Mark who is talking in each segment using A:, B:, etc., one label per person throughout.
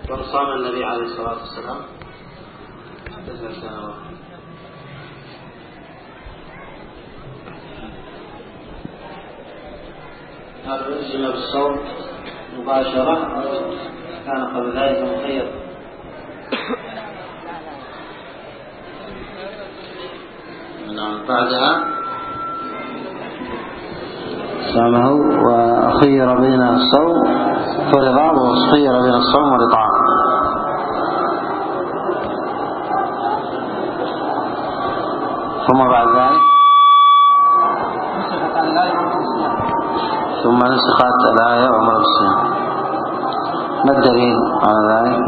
A: كم صام النبي عليه الصلاة والسلام؟ 9 سنوات. هل ألزم بالصوم مباشرة أو كان قبل ذلك مخير؟ نعم، بعدها صامه وخير بين الصوم فرضا وخير بين الصوم والإطعام. ثم بعد ذلك ثم نسخت الآية وأمر بالصيام. ما الدليل على ذلك؟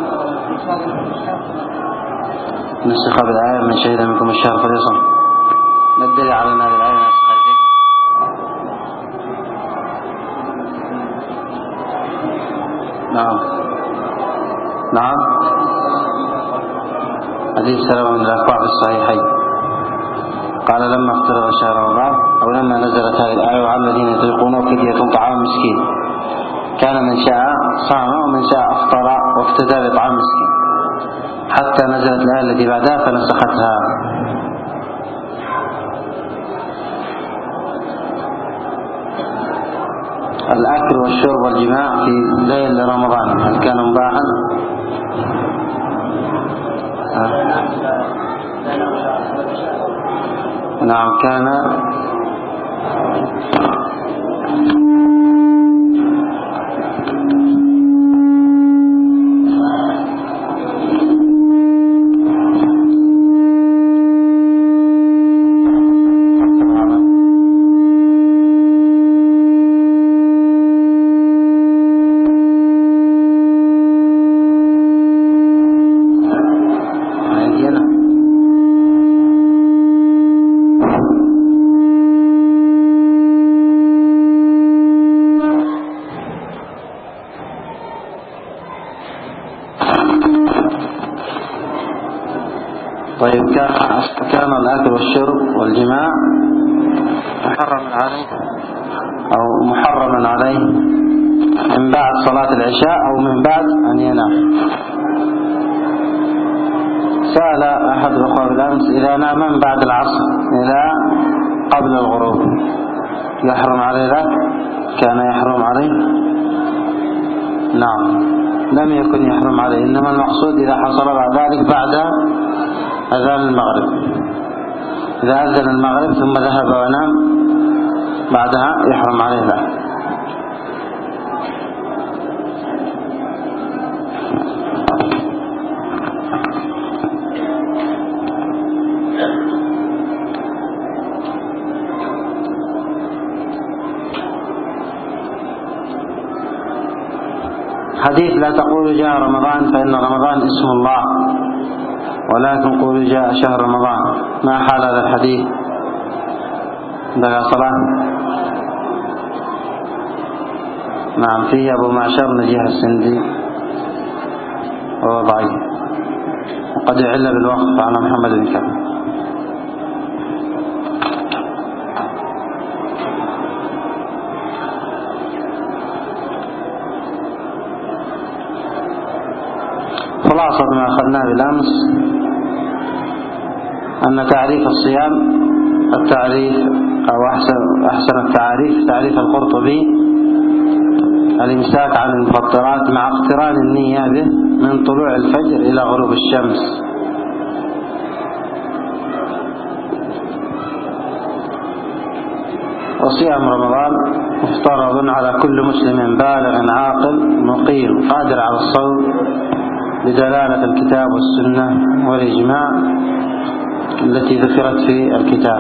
A: نسخ بالآية من شهد منكم الشهر فليصم. ما الدليل على أن هذه الآية نسخت؟ نعم حديث سلمة بن الأكوع في الصحيحين قال لما افترض شهر رمضان أو لما نزلت هذه الآية وعلى الذين يطيقونه فدية طعام مسكين كان من شاء صام ومن شاء أفطر وافتدى بطعام مسكين حتى نزلت الآية التي بعدها فنسختها. الأكل والشرب والجماع في ليل رمضان هل كان مباحا؟ نعم كان. طيب كان الأكل والشرب والجماع محرما عليه أو محرما عليه من بعد صلاة العشاء أو من بعد أن ينام. سأل أحد الأخوة بالأمس إذا نام من بعد العصر إلى قبل الغروب يحرم عليه ذلك؟ كان يحرم عليه؟ نعم لم يكن يحرم عليه، إنما المقصود إذا حصل بعد ذلك بعد أذان المغرب. إذا أذن المغرب ثم ذهب ونام بعدها يحرم عليه ذلك. حديث لا تقولوا جاء رمضان فإن رمضان اسم الله ولكن قولوا جاء شهر رمضان. ما حال هذا الحديث؟ بقى صلاة. نعم فيه أبو معشر نجيح السندي وهو ضعيف وقد يعل بالوقف على محمد بن كعب. خلاصة ما أخذناه بالأمس أن تعريف الصيام التعريف أو أحسن التعريف تعريف القرطبي الإمساك عن المفطرات مع اقتران النية به من طلوع الفجر إلى غروب الشمس. وصيام رمضان مفترض على كل مسلم بالغ عاقل مقيم قادر على الصوم بدلالة الكتاب والسنة والإجماع التي ذكرت في الكتاب.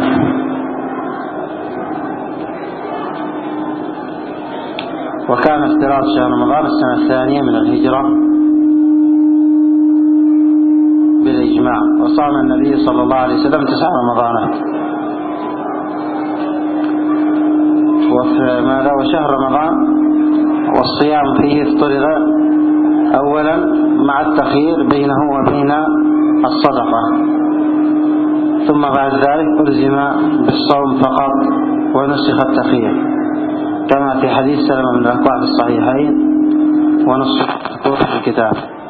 A: وكان افتراض شهر رمضان السنة الثانية من الهجرة بالإجماع، وصام النبي صلى الله عليه وسلم 9 رمضانات. وشهر رمضان والصيام فيه افترض أولا مع التخيير بينه وبين الصدقة، ثم بعد ذلك ألزم بالصوم فقط ونسخ التخيير كما في حديث سلمة بن الأكوع في الصحيحين ونص في الكتاب.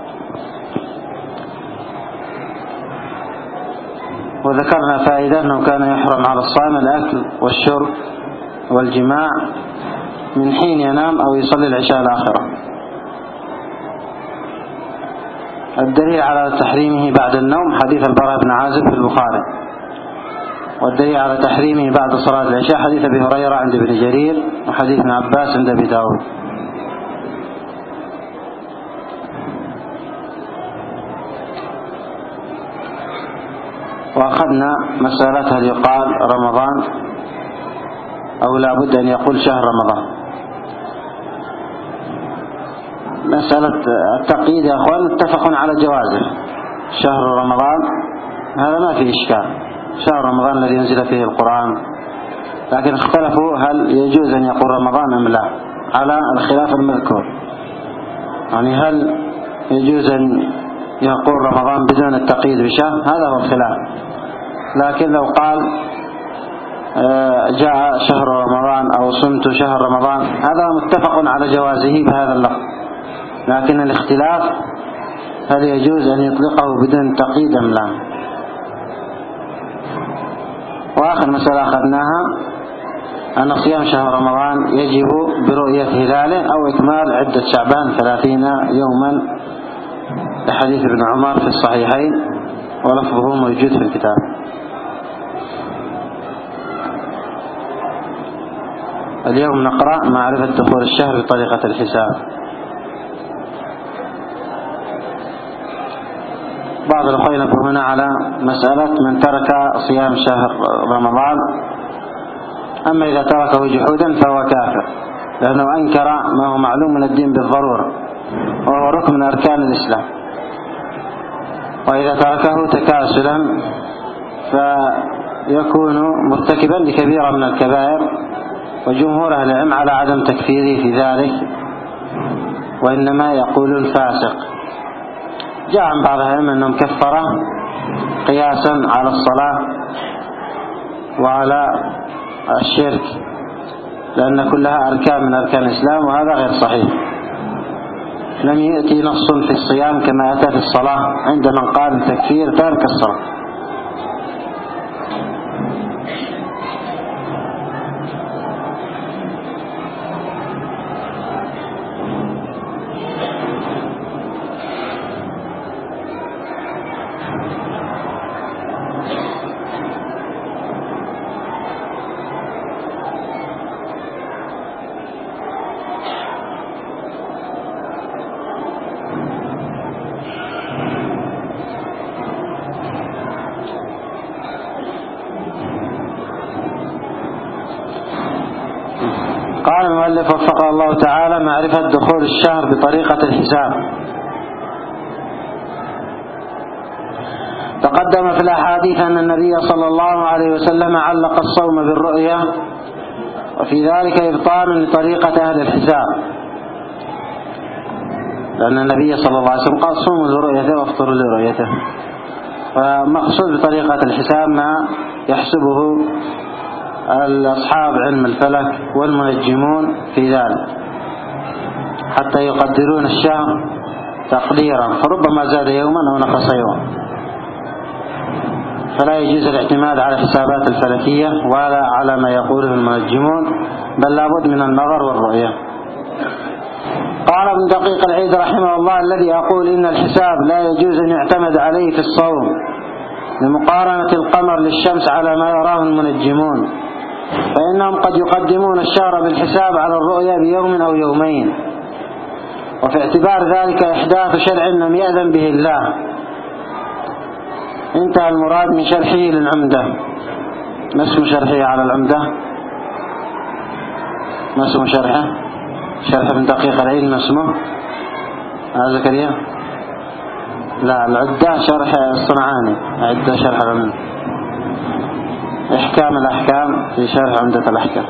A: وذكرنا فائدة أنه كان يحرم على الصائم الأكل والشرب والجماع من حين ينام أو يصلي العشاء الآخرة. الدليل على تحريمه بعد النوم حديث البراء بن عازب في البخاري، والدليل على تحريمه بعد صلاة العشاء حديث أبي هريرة عند ابن جرير، وحديث ابن عباس عند أبي داود. وأخذنا مسألة هل يقال رمضان أو لا بد أن يقول شهر رمضان. مسألة التقييد يا أخوان اتفقوا على جوازه. شهر رمضان هذا ما فيه إشكال، شهر رمضان الذي ينزل فيه القرآن، لكن اختلفوا هل يجوز أن يقول رمضان أم لا، على الخلاف المذكور. يعني هل يجوز أن يقول رمضان بدون التقييد بشهر، هذا هو الخلاف. لكن لو قال جاء شهر رمضان أو صمت شهر رمضان هذا متفق على جوازه بهذا اللفظ، لكن الاختلاف هل يجوز أن يطلقه بدون تقييد أم لا. وآخر مسألة أخذناها أن صيام شهر رمضان يجب برؤية هلاله أو إكمال عدة شعبان 30 يوما، لحديث ابن عمر في الصحيحين ولفظه موجود في الكتاب. اليوم نقرأ معرفة دخول الشهر بطريقة الحساب. بعض الأخوة ينبهون على مسألة من ترك صيام شهر رمضان، أما إذا تركه جحودا فهو كافر، لأنه أنكر ما هو معلوم من الدين بالضرورة وهو ركن من أركان الإسلام. وإذا تركه تكاسلا فيكون مرتكبا لكبيرة من الكبائر، وجمهور أهل العلم على عدم تكفيره في ذلك، وإنما يقول الفاسق. جاء عن بعض العلم أنهم كفره قياسا على الصلاة وعلى الشرك، لأن كلها أركان من أركان الإسلام، وهذا غير صحيح. لم يأتي نص في الصيام كما أتى في الصلاة عند من قال تكفير تارك الصلاة. قال المؤلف وفقه الله تعالى: معرفة دخول الشهر بطريقة الحساب. تقدم في الأحاديث أن النبي صلى الله عليه وسلم علق الصوم بالرؤية، وفي ذلك إبطال لطريقة أهل الحساب، لأن النبي صلى الله عليه وسلم قال صوموا لرؤيته وافطروا لرؤيته. فمقصود بطريقة الحساب ما يحسبه الأصحاب علم الفلك والمنجمون في ذلك، حتى يقدرون الشهر تقديرا، فربما زاد يوما أو نقص يوم. فلا يجوز الاعتماد على الحسابات الفلكية ولا على ما يقوله المنجمون، بل لابد من النظر والرؤية. قال ابن دقيق العيد رحمه الله: الذي أقول إن الحساب لا يجوز أن يعتمد عليه في الصوم لمقارنة القمر للشمس على ما يراه المنجمون، فإنهم قد يقدمون الشهر بالحساب على الرؤيا بيوم أو يومين، وفي اعتبار ذلك إحداث شرع لم يأذن به الله. انتهى المراد من شرحه للعمدة. ما اسم شرحه على العمدة؟ ما اسم شرحه؟ شرح ابن دقيق العيد ما اسمه؟ زكريا؟ لا، العدة شرح الصنعاني، عدة شرح العمدة. إحكام الأحكام في شرح عمدة الأحكام،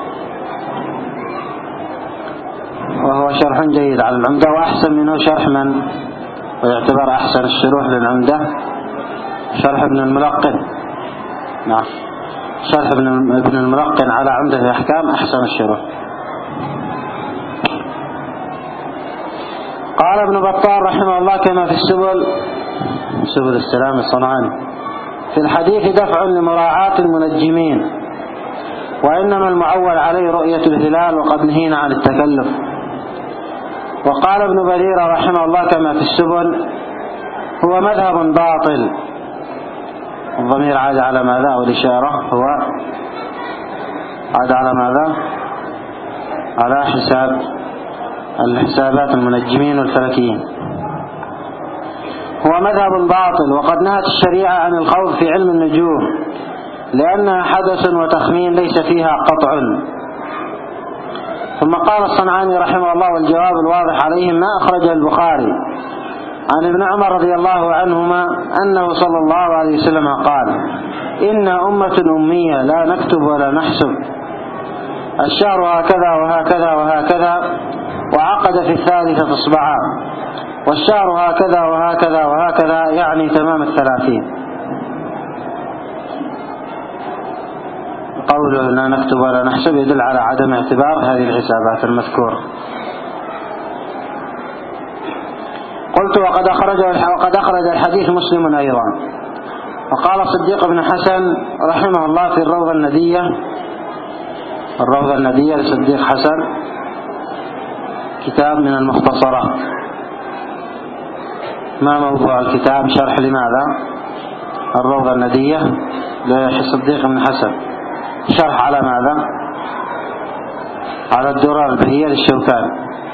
A: وهو شرح جيد على العمدة، وأحسن منه شرح من ويعتبر أحسن الشروح للعمدة شرح ابن الملقن. نعم، شرح ابن الملقن على عمدة الأحكام أحسن الشروح. قال ابن بطال رحمه الله كما في سبل السلام الصنعاني في الحديث دفع لمراعاة المنجمين، وإنما المعول عليه رؤية الهلال وقد نهينا عن التكلف. وقال ابن بريرة رحمه الله كما في السبل هو مذهب باطل. الضمير عاد على ماذا؟ والإشارة هو عاد على ماذا؟ على الحسابات المنجمين والفلكيين. هو مذهب باطل، وقد نهت الشريعة عن الخوض في علم النجوم لأنها حدث وتخمين ليس فيها قطع. ثم قال الصنعاني رحمه الله والجواب الواضح عليهم ما أخرج البخاري عن ابن عمر رضي الله عنهما أنه صلى الله عليه وسلم قال إن أمة أمية لا نكتب ولا نحسب، الشهر هكذا وهكذا وهكذا، وعقد في الثالثة إصبعا، والشهر هكذا وهكذا وهكذا، يعني تمام 30. قوله لا نكتب ولا نحسب يدل على عدم اعتبار هذه الحسابات المذكورة. قلت وقد أخرج الحديث مسلم أيضا. وقال صديق بن حسن رحمه الله في الروضة الندية لصديق حسن كتاب من المختصرات. ما موضوع الكتاب؟ شرح لماذا؟ الروضة الندية لصديق بن حسن، شرح على ماذا؟ على الدرر البهية للشوكاني.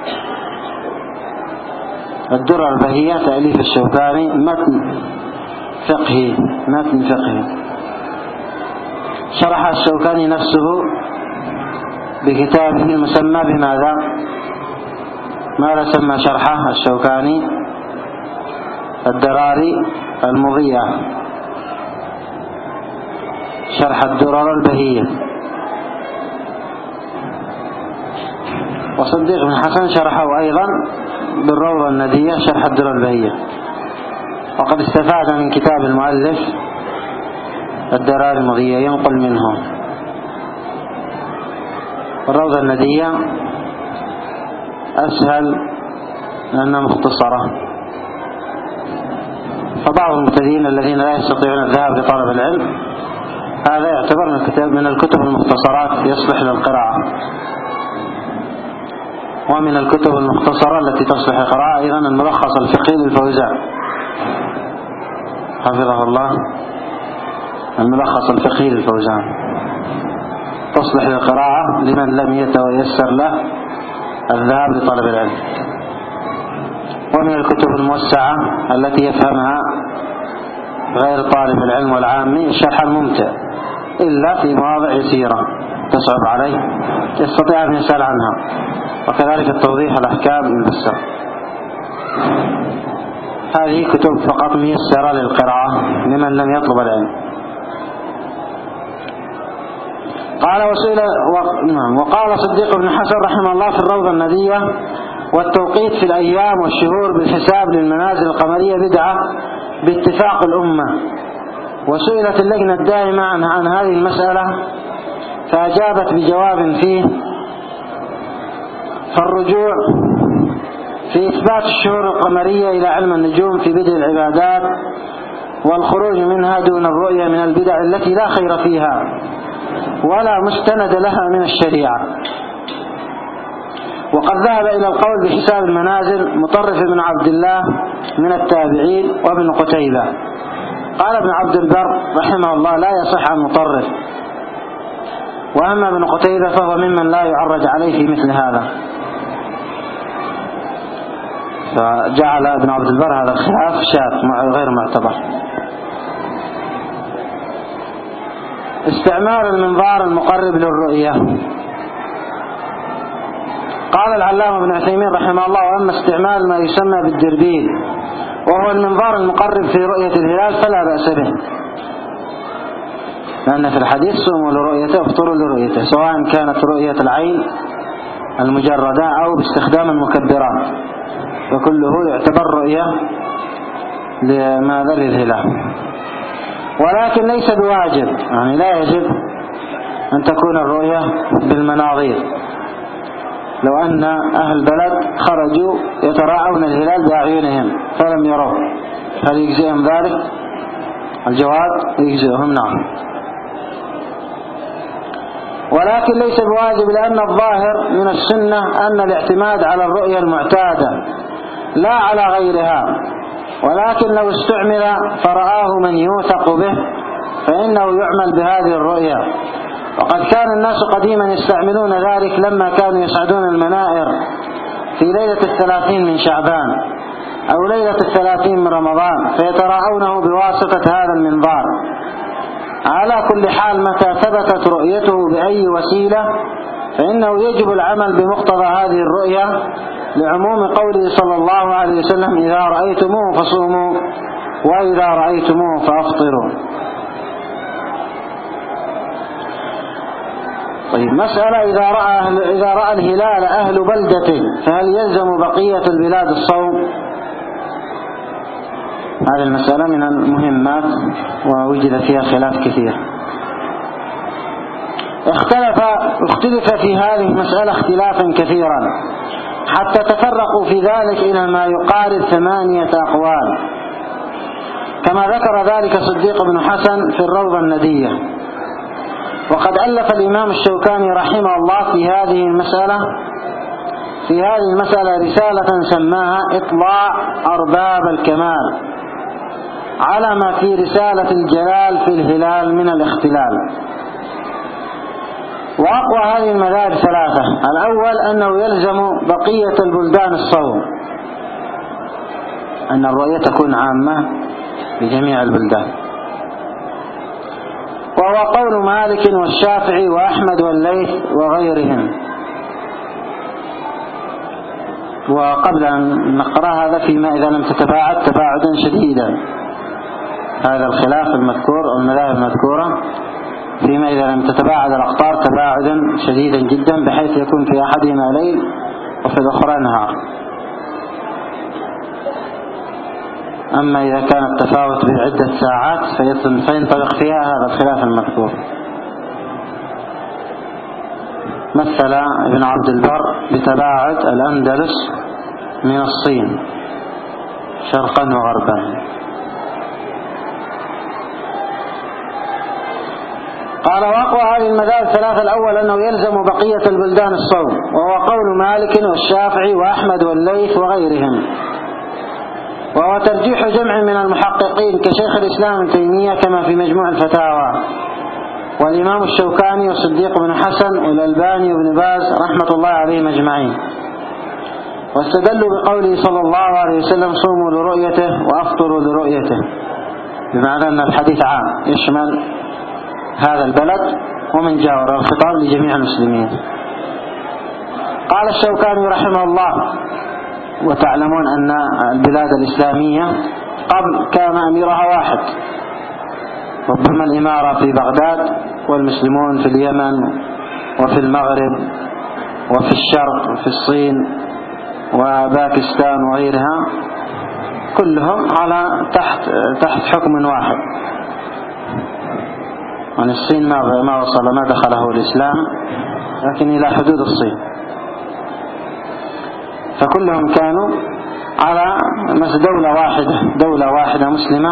A: الدرر البهية تأليف الشوكاني، متن فقهي. شرح الشوكاني نفسه بكتابه المسمى بماذا؟ ماذا سمى شرحه الشوكاني؟ الدراري المضية، شرح الدرر البهية. وصديق بن حسن شرحه أيضا بالروضة الندية شرح الدرر البهية. وقد استفاد من كتاب المؤلف الدراري المضية ينقل منه. الروضة الندية أسهل لأنها مختصرة، فبعض المبتدئين الذين لا يستطيعون الذهاب لطلب العلم هذا يعتبر من الكتب المختصرات يصلح للقراءة. ومن الكتب المختصرة التي تصلح للقراءة أيضا الملخص الفقهي للفوزان حفظه الله، الملخص الفقهي للفوزان تصلح للقراءة لمن لم يتيسر له الذهاب لطلب العلم. ومن الكتب الموسعة التي يفهمها غير طالب العلم والعامي الشرح الممتع، إلا في مواضع يسيرة تصعب عليه يستطيع أن يسأل عنها، وكذلك التوضيح الأحكام المفسرة. هذه كتب فقط ميسرة للقراءة لمن لم يطلب العلم. وقال صديق بن حسن رحمه الله في الروضة الندية والتوقيت في الأيام والشهور بالحساب للمنازل القمرية بدعة باتفاق الأمة. وسئلت اللجنة الدائمة عن هذه المسألة فأجابت بجواب فيه. فالرجوع في إثبات الشهور القمرية إلى علم النجوم في بدء العبادات والخروج منها دون الرؤية من البدع التي لا خير فيها ولا مستند لها من الشريعة. وقد ذهب إلى القول بحساب المنازل مطرف بن عبد الله من التابعين وابن قتيبة. قال ابن عبد البر رحمه الله لا يصح عن مطرف، وأما ابن قتيبة فهو ممن لا يعرج عليه في مثل هذا. فجعل ابن عبد البر هذا الخلاف شاذ غير معتبر. استعمال المنظار المقرب للرؤية. قال العلامة ابن عثيمين رحمه الله وأما استعمال ما يسمى بالدربيل وهو المنظار المقرب في رؤية الهلال فلا بأس به، لأن في الحديث صوموا لرؤيته وافطروا لرؤيته، سواء كانت رؤية العين المجردة أو باستخدام المكبرات، وكله يعتبر رؤية لماذا للهلال. ولكن ليس بواجب، يعني لا يجب أن تكون الرؤية بالمناظير، لو أن أهل بلد خرجوا يتراءون الهلال بأعينهم فلم يروه، هل يجزئهم ذلك؟ الجواب يجزئهم نعم، ولكن ليس بواجب، لأن الظاهر من السنة أن الاعتماد على الرؤية المعتادة لا على غيرها، ولكن لو استعمل فرآه من يوثق به فإنه يعمل بهذه الرؤية. وقد كان الناس قديما يستعملون ذلك لما كانوا يصعدون المنائر في ليلة 30 من شعبان أو ليلة 30 من رمضان فيتراءونه بواسطة هذا المنظار. على كل حال متى ثبتت رؤيته بأي وسيلة فإنه يجب العمل بمقتضى هذه الرؤية، لعموم قوله صلى الله عليه وسلم: إذا رأيتموه فصوموا وإذا رأيتموه فأفطروا. طيب، مسألة: إذا رأى الهلال أهل بلدة فهل يلزم بقية البلاد الصوم؟ هذه المسألة من المهمات ووجد فيها خلاف كثير. اختلف في هذه المسألة اختلافا كثيرا حتى تفرقوا في ذلك إلى ما يقارب 8 أقوال، كما ذكر ذلك صديق بن حسن في الروضة الندية. وقد ألف الإمام الشوكاني رحمه الله في هذه المسألة رسالة سماها إطلاع أرباب الكمال على ما في رسالة الجلال في الهلال من الاختلال. وأقوى هذه المذاهب 3: الأول أنه يلزم بقية البلدان الصوم، أن الرؤية تكون عامة بجميع البلدان، وهو قول مالك والشافعي وأحمد والليث وغيرهم. وقبل أن نقرأ هذا فيما إذا لم تتباعد تباعدا شديدا، هذا الخلاف المذكور والمذاهب المذكورة فيما إذا لم تتباعد الأقطار تباعدا شديدا جدا بحيث يكون في أحدهما ليل وفي الأخرى نهار. أما إذا كان التفاوت بعدة ساعات فينطبق فيها هذا الخلاف المذكور. مثل ابن عبد البر بتباعد الأندلس من الصين شرقا وغربا. قال: وأقوى هذه المذاهب 3: الأول أنه يلزم بقية البلدان الصوم، وهو قول مالك والشافعي وأحمد والليث وغيرهم، وهو ترجيح جمع من المحققين كشيخ الإسلام ابن تيمية كما في مجموع الفتاوى، والإمام الشوكاني والصديق بن حسن والألباني وابن باز رحمة الله عليهم أجمعين. واستدلوا بقوله صلى الله عليه وسلم: صوموا لرؤيته وأفطروا لرؤيته، بمعنى أن الحديث عام يشمل هذا البلد ومن جاوره، الخطاب لجميع المسلمين. قال الشوكاني رحمه الله: وتعلمون أن البلاد الإسلامية قبل كان أميرها واحد، ربما الإمارة في بغداد والمسلمون في اليمن وفي المغرب وفي الشرق وفي الصين وباكستان وغيرها، كلهم على تحت حكم واحد. يعني الصين ما وصل، ما دخله الإسلام، لكن إلى حدود الصين، فكلهم كانوا على دولة واحدة مسلمة.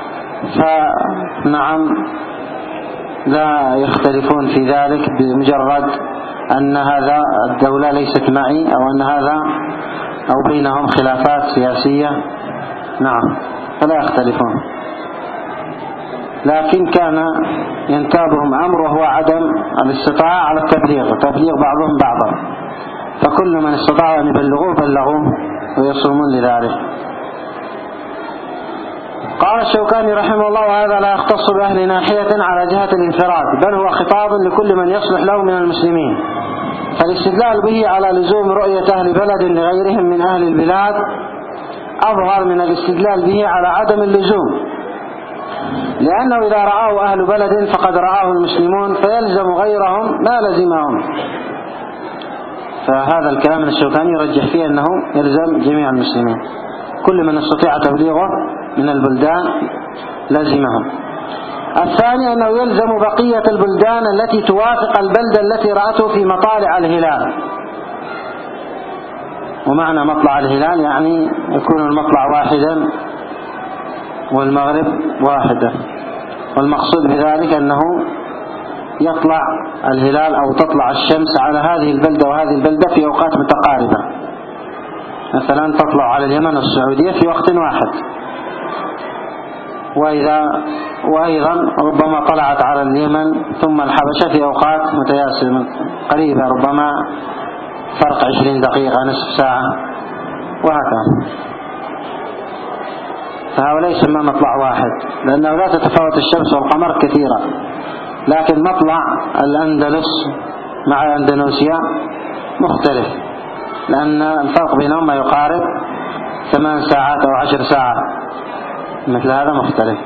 A: فنعم لا يختلفون في ذلك بمجرد أن هذا الدولة ليست معي أو أن هذا أو بينهم خلافات سياسية، نعم فلا يختلفون. لكن كان ينتابهم أمر وهو عدم الاستطاعة على تبليغ بعضهم بعضا، فكل من استطاع أن يبلغوه بلغوه ويصومون لذلك. قال الشوكاني رحمه الله: وهذا لا يختص بأهل ناحية على جهة الانفراد، بل هو خطاب لكل من يصلح له من المسلمين. فالاستدلال به على لزوم رؤية أهل بلد لغيرهم من أهل البلاد أظهر من الاستدلال به على عدم اللزوم، لأنه إذا رآه أهل بلد فقد رآه المسلمون فيلزم غيرهم ما لزمهم. فهذا الكلام من الشوكاني يرجح فيه أنه يلزم جميع المسلمين، كل من استطاع تبليغه من البلدان لزمهم. الثاني أنه يلزم بقية البلدان التي توافق البلدة التي رأته في مطالع الهلال، ومعنى مطلع الهلال يعني يكون المطلع واحدا والمغرب واحدة، والمقصود بذلك أنه يطلع الهلال أو تطلع الشمس على هذه البلدة وهذه البلدة في أوقات متقاربة، مثلا تطلع على اليمن والسعودية في وقت واحد، وأيضا ربما طلعت على اليمن ثم الحبشة في أوقات متياسرة قريبة، ربما فرق 20 دقيقة نصف ساعة وهكذا. فهؤلاء يسمى مطلع واحد لأنه لا تتفاوت الشمس والقمر كثيرا، لكن مطلع الأندلس مع أندونيسيا مختلف، لأن الفرق بينهم ما يقارب 8 ساعات أو 10 ساعات، مثل هذا مختلف.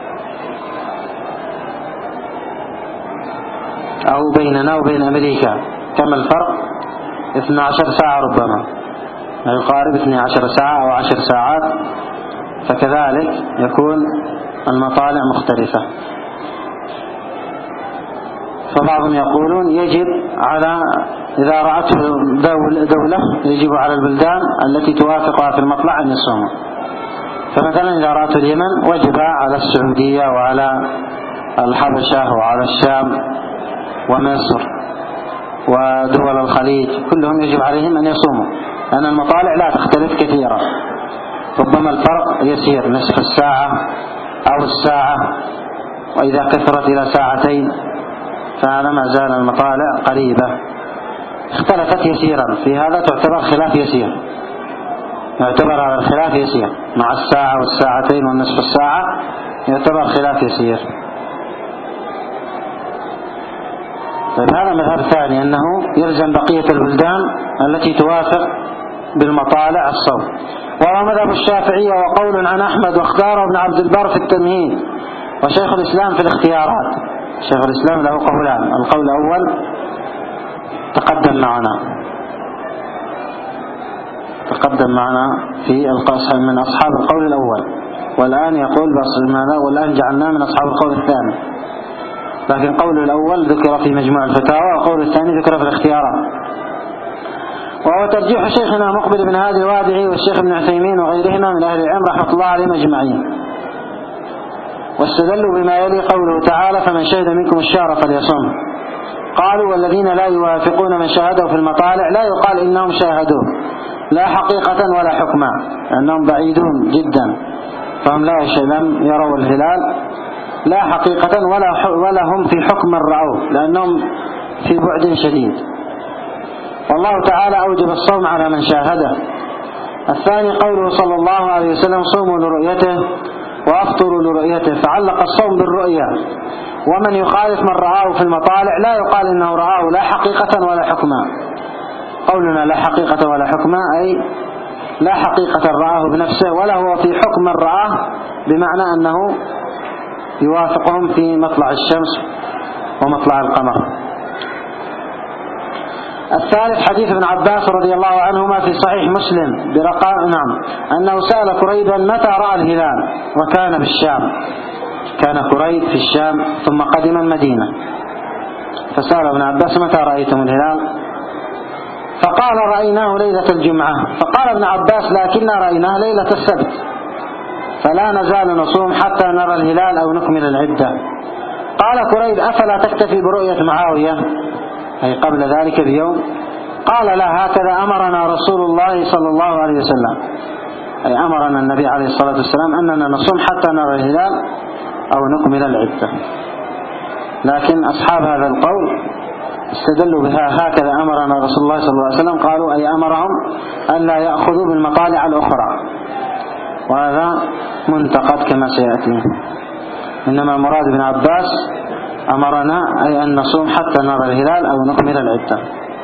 A: أو بيننا وبين أمريكا كم الفرق؟ 12 ساعة ربما، يقارب 12 ساعة أو 10 ساعات، فكذلك يكون المطالع مختلفة. فبعضهم يقولون يجب على إذا رأته دولة يجب على البلدان التي توافقها في المطلع أن يصوموا. فمثلا إذا رأته اليمن وجب على السعودية وعلى الحبشة وعلى الشام ومصر ودول الخليج كلهم يجب عليهم أن يصوموا، لأن المطالع لا تختلف كثيرا، ربما الفرق يسير نصف الساعة أو الساعة، وإذا كثرت إلى ساعتين فهذا ما زال المطالع قريبة. اختلفت يسيرا في هذا تعتبر خلاف يسير، يعتبر هذا الخلاف يسير مع الساعة والساعتين والنصف الساعة، يعتبر خلاف يسير. طيب هذا مذهب ثاني، أنه يلزم بقية البلدان التي توافق بالمطالع الصوم، وهو مذهب الشافعية وقول عن أحمد واختاره ابن عبد البر في التمهيد وشيخ الإسلام في الاختيارات. شيخ الإسلام له قولان، القول الأول تقدم معنا في القصة من أصحاب القول الأول، والآن يقول بس ماذا، والآن جعلناه من أصحاب القول الثاني، لكن قول الأول ذكر في مجموع الفتاوى وقول الثاني ذكر في الاختيارات. وهو ترجيح شيخنا مقبل بن هادي الوادعي والشيخ ابن عثيمين وغيرهما من أهل العلم رحمة الله عليهم أجمعين، واستدلوا بما يلي قوله تعالى فمن شهد منكم الشهر فليصم. قالوا والذين لا يوافقون من شاهده في المطالع لا يقال إنهم شاهدوه لا حقيقة ولا حكما، لأنهم بعيدون جدا، فهم لم يروا الهلال لا حقيقة ولا هم في حكم رأوه، لأنهم في بعد شديد. والله تعالى أوجب الصوم على من شاهده. الثاني قوله صلى الله عليه وسلم صوموا لرؤيته وأفطروا لرؤيته، فعلق الصوم بالرؤية، ومن يخالف من رآه في المطالع لا يقال إنه رآه لا حقيقة ولا حكما. قولنا لا حقيقة ولا حكما أي لا حقيقة رآه بنفسه ولا هو في حكم رآه، بمعنى أنه يوافقهم في مطلع الشمس ومطلع القمر. الثالث حديث ابن عباس رضي الله عنهما في صحيح مسلم أنه سأل كريبا متى رأى الهلال وكان بالشام، كان كريب في الشام ثم قدم المدينة، فسأل ابن عباس متى رأيتم الهلال؟ فقال رأيناه ليلة الجمعة. فقال ابن عباس لكننا رأيناه ليلة السبت، فلا نزال نصوم حتى نرى الهلال أو نكمل العدة. قال كريب أفلا تكتفي برؤية معاوية أي قبل ذلك بيوم؟ قال لا، هكذا أمرنا رسول الله صلى الله عليه وسلم، أي أمرنا النبي عليه الصلاة والسلام أننا نصوم حتى نرى الهلال أو نكمل العدة. لكن أصحاب هذا القول استدلوا بها هكذا أمرنا رسول الله صلى الله عليه وسلم، قالوا أي أمرهم أن لا يأخذوا بالمطالع الأخرى، وهذا منتقد كما سيأتي. إنما المراد بن عباس أمرنا أي أن نصوم حتى نرى الهلال أو نكمل العدة.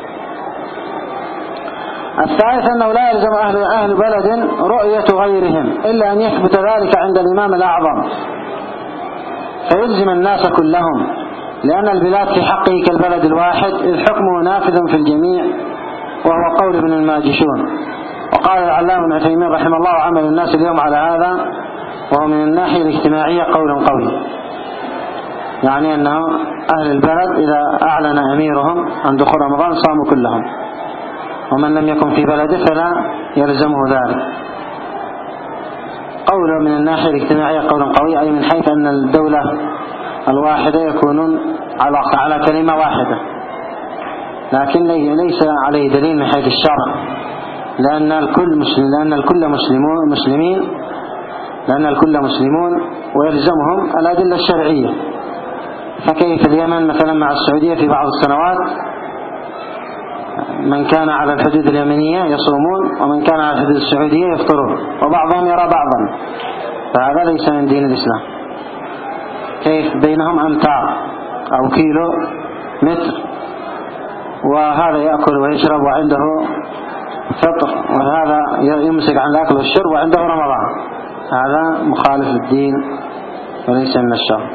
A: الثالث أنه لا يلزم أهل بلد رؤية غيرهم إلا أن يثبت ذلك عند الإمام الأعظم فيلزم الناس كلهم، لأن البلاد في حقه كالبلد الواحد إذ حكمه نافذ في الجميع، وهو قول ابن الماجشون. وقال العلامة ابن عثيمين رحمه الله عمل الناس اليوم على هذا، وهو من الناحية الاجتماعية قول قوي، يعني أنه أهل البلد إذا أعلن أميرهم عن دخول رمضان صاموا كلهم، ومن لم يكن في بلده فلا يلزمه ذلك. قوله من الناحية الاجتماعية قول قوي، أي من حيث أن الدولة الواحدة يكونون على كلمة واحدة، لكن ليس عليه دليل من حيث الشرع، لأن الكل مسلمون ويلزمهم الأدلة الشرعية. فكيف اليمن مثلا مع السعودية في بعض السنوات من كان على الحدود اليمنية يصومون، ومن كان على الحدود السعودية يفطرون، وبعضهم يرى بعضا، فهذا ليس من دين الإسلام. كيف بينهم أمتار أو كيلو متر، وهذا يأكل ويشرب وعنده فطر، وهذا يمسك عن الأكل والشرب وعنده رمضان، هذا مخالف للدين وليس من الشرع.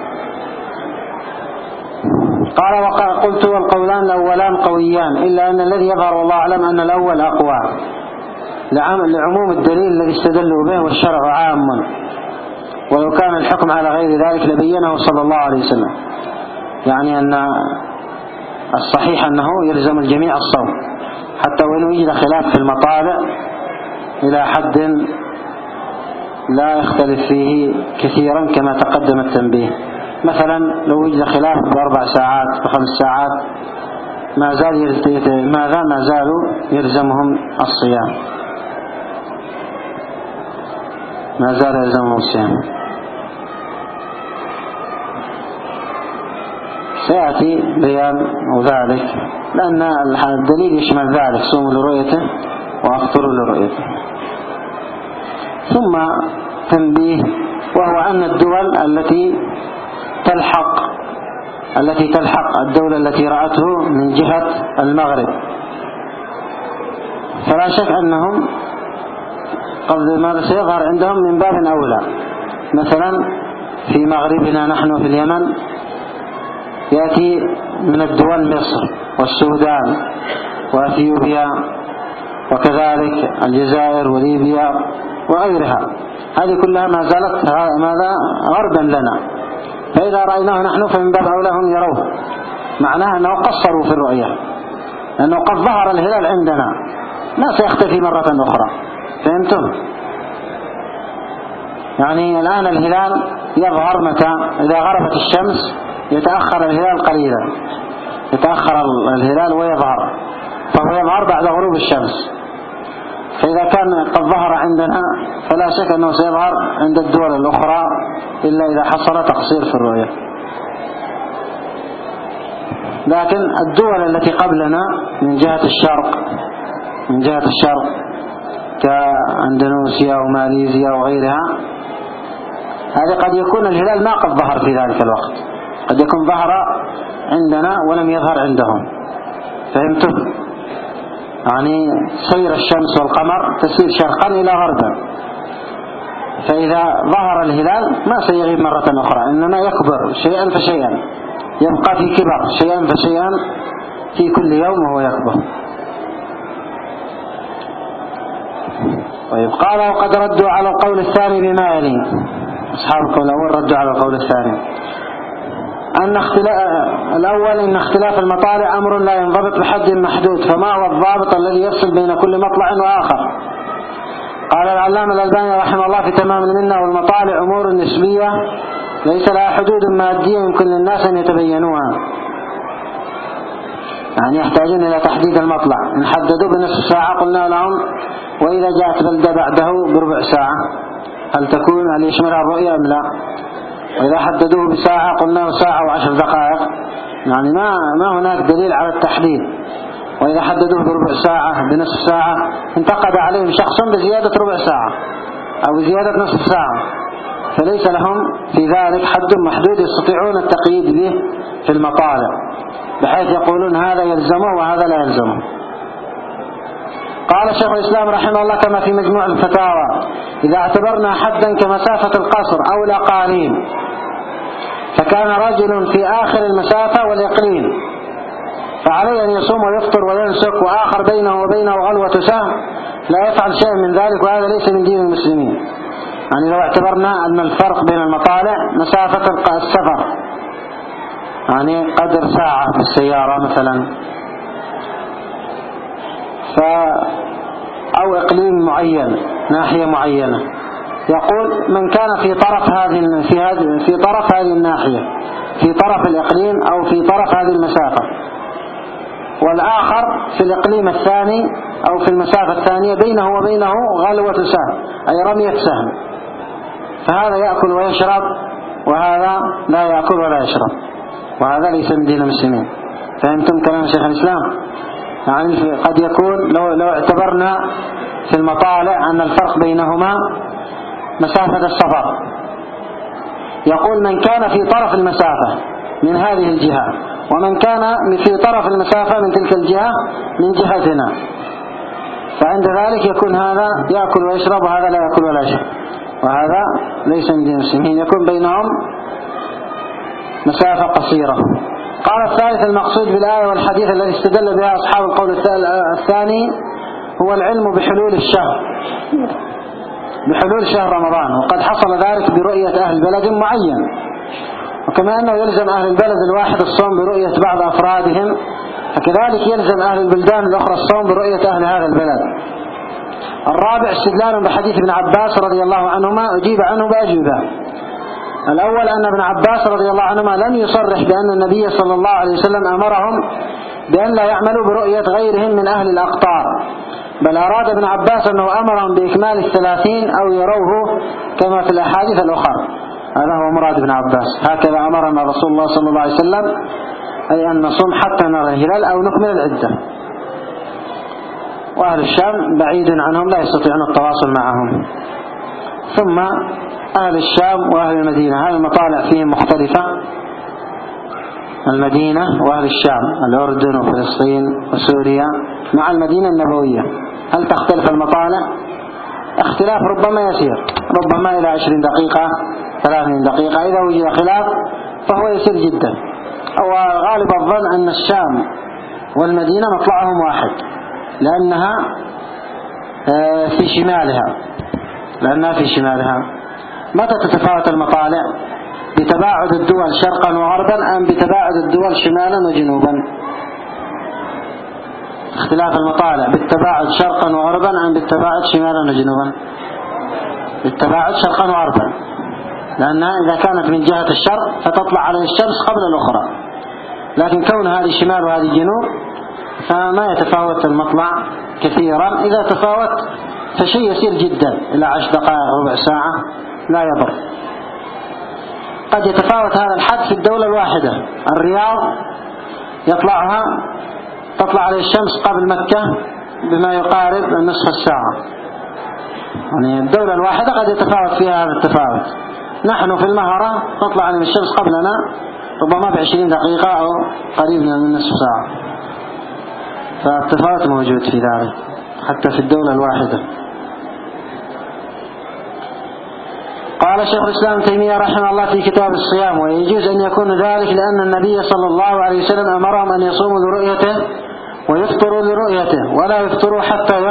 A: قال قلت والقولان الأولان قويان، إلا أن الذي يظهر والله أعلم أن الأول أقوى لعموم الدليل الذي استدلوا به، والشرع عام، ولو كان الحكم على غير ذلك لبينه صلى الله عليه وسلم. يعني أن الصحيح أنه يلزم الجميع الصوم، حتى وإن وجد خلاف في المطالع إلى حد لا يختلف فيه كثيرا كما تقدم التنبيه. مثلا لو وجد خلاف ب4 ساعات ب5 ساعات ما زالوا يلزمهم الصيام، ما زال يلزمهم الصيام. سيأتي بيان ذلك، لأن الدليل يشمل ذلك، صوموا لرؤيته وأفطروا لرؤيته. ثم تنبيه، وهو أن الدول التي تلحق الدولة التي رأته من جهة المغرب، فلا شك أنهم قبل ما سيظهر عندهم من باب أولى. مثلا في مغربنا نحن في اليمن يأتي من الدول مصر والسودان وأثيوبيا، وكذلك الجزائر وليبيا وغيرها، هذه كلها ما زالت ماذا غربا لنا، فإذا رأيناه نحن فمن باب أولى هم يروه، معناه أنه قصروا في الرؤية، لأنه قد ظهر الهلال عندنا ما سيختفي مرة أخرى. فهمتم؟ يعني الآن الهلال يظهر متى؟ إذا غربت الشمس يتأخر الهلال قليلا، يتأخر الهلال ويظهر، فهو يظهر بعد غروب الشمس. فإذا كان قد ظهر عندنا فلا شك أنه سيظهر عند الدول الأخرى، إلا إذا حصل تقصير في الرؤية. لكن الدول التي قبلنا من جهة الشرق كأندونيسيا وماليزيا وغيرها، هذه قد يكون الهلال ما قد ظهر في ذلك الوقت، قد يكون ظهر عندنا ولم يظهر عندهم. فهمتم؟ يعني سير الشمس والقمر تسير شرقا إلى غربا، فإذا ظهر الهلال ما سيغيب مرة أخرى، إنما يكبر شيئا فشيئا، يبقى في كبر شيئا فشيئا في كل يوم وهو يكبر. طيب، قال وقد ردوا على القول الثاني بما يلي. أصحاب القول الأول ردوا على القول الثاني، أن الأول إن اختلاف المطالع أمر لا ينضبط بحد محدود، فما هو الضابط الذي يفصل بين كل مطلع وآخر؟ قال العلامة الألباني رحمه الله في تمام المنة: والمطالع أمور نسبية ليس لها حدود مادية يمكن للناس أن يتبينوها، يعني يحتاجون إلى تحديد المطلع. إن حددوا بنصف ساعة قلنا لهم وإذا جاءت بلدة بعده بربع ساعة هل يشملها الرؤية أم لا؟ وإذا حددوه بساعة قلنا له ساعة و10 دقائق، يعني ما هناك دليل على التحديد. وإذا حددوه بربع ساعة بنصف ساعة انتقد عليهم شخص بزيادة ربع ساعة أو زيادة نصف ساعة، فليس لهم في ذلك حد محدود يستطيعون التقييد به في المطالع، بحيث يقولون هذا يلزمه وهذا لا يلزمه. قال شيخ الإسلام رحمه الله كما في مجموع الفتاوى: إذا اعتبرنا حدا كمسافة القصر أو الأقاليم، فكان رجل في آخر المسافة والإقليم فعليه أن يصوم ويفطر وينسك، وآخر بينه وبينه غلوة سهم لا يفعل شيء من ذلك، وهذا ليس من دين المسلمين. يعني لو اعتبرنا أن الفرق بين المطالع مسافة السفر، يعني قدر ساعة بالسيارة مثلا، أو إقليم معين، ناحية معينة. يقول من كان في طرف هذه الناحية، في طرف الإقليم أو في طرف هذه المسافة، والآخر في الإقليم الثاني أو في المسافة الثانية، بينه وبينه غلوة سهم أي رمية سهم، فهذا يأكل ويشرب وهذا لا يأكل ولا يشرب، وهذا ليس من دين المسلمين. فهمتم كلام شيخ الإسلام؟ يعني قد يكون لو اعتبرنا في المطالع أن الفرق بينهما مسافة السفر، يقول من كان في طرف المسافة من هذه الجهة، ومن كان في طرف المسافة من تلك الجهة من جهتنا، فعند ذلك يكون هذا يأكل ويشرب وهذا لا يأكل ولا يشرب، وهذا ليس من دين المسلمين، يكون بينهم مسافة قصيرة. قال الثالث المقصود بالآية والحديث الذي استدل بها أصحاب القول الثاني هو العلم بحلول شهر رمضان، وقد حصل ذلك برؤية أهل بلد معين، وكما أنه يلزم أهل البلد الواحد الصوم برؤية بعض أفرادهم، فكذلك يلزم أهل البلدان الأخرى الصوم برؤية أهل هذا البلد. الرابع استدلال بحديث ابن عباس رضي الله عنهما أجيب عنه بأجوبة. الأول أن ابن عباس رضي الله عنهما لم يصرح بأن النبي صلى الله عليه وسلم أمرهم بأن لا يعملوا برؤية غيرهم من أهل الأقطار، بل أراد ابن عباس أنه أمرهم بإكمال 30 أو يروه كما في الأحاديث الأخرى. هذا هو مراد ابن عباس، هكذا أمرنا رسول الله صلى الله عليه وسلم، أي أن نصوم حتى نرى الهلال أو نكمل العدة. وأهل الشام بعيد عنهم لا يستطيعون التواصل معهم. ثم أهل الشام وأهل المدينة، هذه المطالع فيهم مختلفة، المدينة وأهل الشام، الأردن وفلسطين وسوريا مع المدينة النبوية، هل تختلف المطالع؟ اختلاف ربما يسير، ربما إلى 20 دقيقة 30 دقيقة، إذا وجد خلاف فهو يسير جدا. وغالب الظن أن الشام والمدينة مطلعهم واحد، لأنها في شمالها. متى تتفاوت المطالع؟ بتباعد الدول شرقا وغربا أم بتباعد الدول شمالا وجنوبا؟ اختلاف المطالع بالتباعد شرقا وغربا أم بالتباعد شمالا وجنوبا؟ بالتباعد شرقا وغربا، لأنها إذا كانت من جهة الشرق فتطلع على الشمس قبل الأخرى، لكن كون هذه شمال وهذه جنوب فما يتفاوت المطلع كثيرا. إذا تفاوت فشيء يسير جدا، إلى 10 دقائق ربع ساعة لا يضر. قد يتفاوت هذا الحد في الدولة الواحدة، الرياض تطلع عليه الشمس قبل مكة بما يقارب نصف الساعة، يعني الدولة الواحدة قد يتفاوت فيها هذا التفاوت. نحن في المهرة تطلع علينا الشمس قبلنا ربما ب20 دقيقة أو قريب من نصف ساعة، فالتفاوت موجود في ذلك حتى في الدولة الواحدة. قال شيخ الإسلام تيمية رحمه الله في كتاب الصيام: ويجوز أن يكون ذلك لأن النبي صلى الله عليه وسلم أمرهم أن يصوموا لرؤيته ويفطروا لرؤيته، ولا يفطروا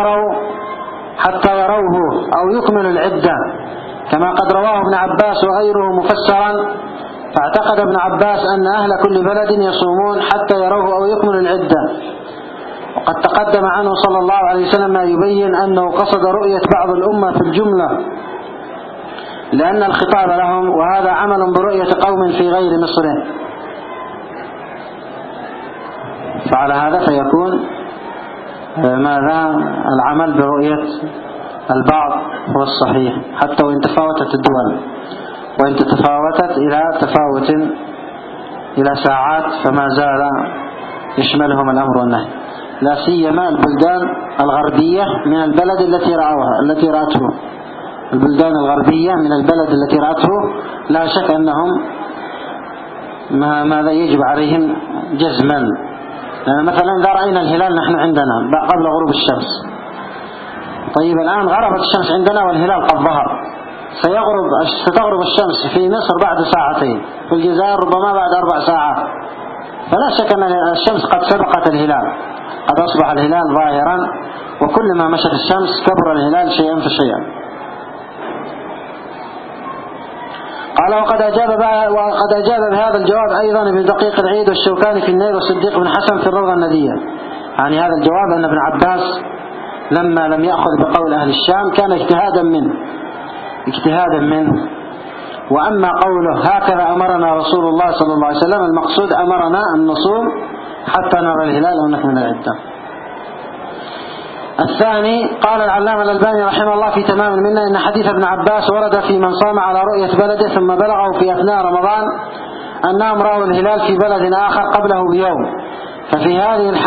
A: حتى يروه أو يكملوا العدة، كما قد رواه ابن عباس وغيره مفسرا. فاعتقد ابن عباس أن أهل كل بلد يصومون حتى يروه أو يكملوا العدة، وقد تقدم عنه صلى الله عليه وسلم ما يبين أنه قصد رؤية بعض الأمة في الجملة لأن الخطاب لهم، وهذا عمل برؤية قوم في غير مصر، فعلى هذا فيكون ماذا العمل برؤية البعض هو الصحيح، حتى وإن تفاوتت الدول، وإن تفاوتت إلى تفاوت إلى ساعات فما زال يشملهم الأمر والنهي، لا سيما البلدان الغربية من البلد التي رأته. البلدان الغربية من البلد التي رأته لا شك أنهم ماذا يجب عليهم جزما، لأن مثلا إذا رأينا الهلال نحن عندنا قبل غروب الشمس، طيب الآن غربت الشمس عندنا والهلال قد ظهر، ستغرب الشمس في مصر بعد ساعتين، في الجزائر ربما بعد 4 ساعات، فلا شك أن الشمس قد سبقت الهلال، قد أصبح الهلال ظاهرا، وكلما مشت الشمس كبر الهلال شيئا فشيئا. قال وقد أجاب بهذا الجواب أيضا ابن دقيق العيد والشوكاني في النيل والصديق بن حسن في الروضة الندية. يعني هذا الجواب أن ابن عباس لما لم يأخذ بقول أهل الشام كان اجتهادا منه. وأما قوله هكذا أمرنا رسول الله صلى الله عليه وسلم، المقصود أمرنا أن نصوم حتى نرى الهلال أو نكمل العدة. الثاني قال العلامة الألباني رحمه الله في تمام المنة إن حديث ابن عباس ورد في من صام على رؤية بلده ثم بلغه في أثناء رمضان أنهم رأوا الهلال في بلد آخر قبله بيوم، ففي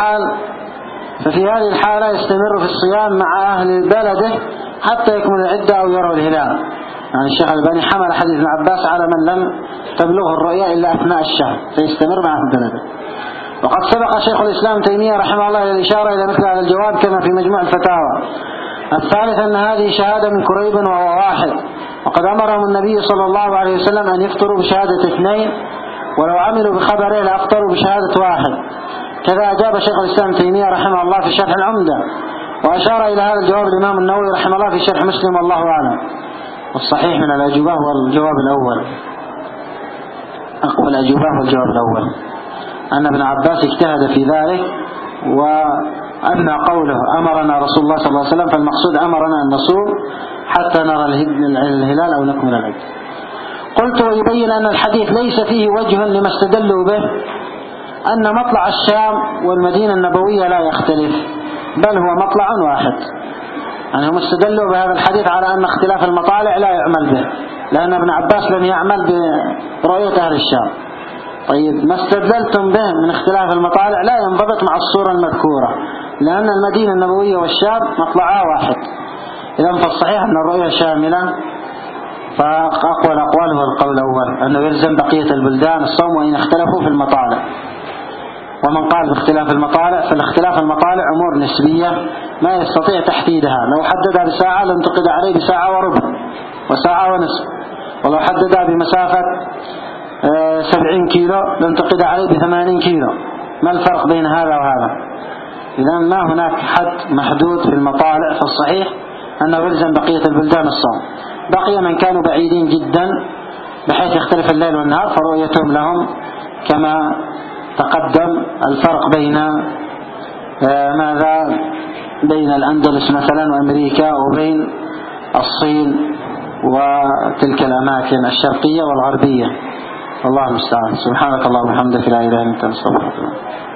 A: هذه الحالة يستمر في الصيام مع أهل بلده حتى يكمل العدة أو يروا الهلال. يعني الشيخ الألباني حمل حديث ابن عباس على من لم تبلغه الرؤيا إلا أثناء الشهر فيستمر مع أهل بلده. وقد سبق شيخ الإسلام تيمية رحمه الله إلى الإشارة إلى مثل هذا الجواب كما في مجموع الفتاوى. الثالث أن هذه شهادة من كريب وهو واحد، وقد أمرهم النبي صلى الله عليه وسلم أن يفطروا بشهادة اثنين، ولو عملوا بخبره لأفطروا بشهادة واحد. كذا أجاب شيخ الإسلام تيمية رحمه الله في شرح العمدة، وأشار إلى هذا الجواب الإمام النووي رحمه الله في شرح مسلم والله أعلم. والصحيح من الأجوبة هو الجواب الأول، أقوى الأجوبة هو الجواب الأول، أن ابن عباس اجتهد في ذلك. وأما قوله أمرنا رسول الله صلى الله عليه وسلم فالمقصود أمرنا أن نصوم حتى نرى الهلال أو نكمل العدة. قلت ويبين أن الحديث ليس فيه وجه لما استدلوا به أن مطلع الشام والمدينة النبوية لا يختلف، بل هو مطلع واحد. يعني هم استدلوا بهذا الحديث على أن اختلاف المطالع لا يعمل به، لأن ابن عباس لم يعمل برؤية أهل الشام. طيب ما استدللتم به من اختلاف المطالع لا ينضبط مع الصورة المذكورة، لأن المدينة النبوية والشام مطلعها واحد. إذن فالصحيح أن الرؤية شاملة، فأقوى الأقوال هو القول الأول أنه يلزم بقية البلدان الصوم وإن اختلفوا في المطالع. ومن قال باختلاف المطالع فالاختلاف المطالع أمور نسبية ما يستطيع تحديدها. لو حددها بساعة لانتقد عليه بساعة وربع وساعة ونصف، ولو حددها بمسافة 70 كيلو لانتقد عليه ب80 كيلو. ما الفرق بين هذا وهذا؟ إذن ما هناك حد محدود في المطالع، فالصحيح أنه يلزم بقية البلدان الصوم. بقي من كانوا بعيدين جدا بحيث يختلف الليل والنهار فرؤيتهم لهم كما تقدم الفرق بين بين الأندلس مثلا وأمريكا وبين الصين وتلك الأماكن الشرقية والغربية. الله المستعان. سبحانك اللهم وبحمدك لا إله إلا أنت نستغفرك.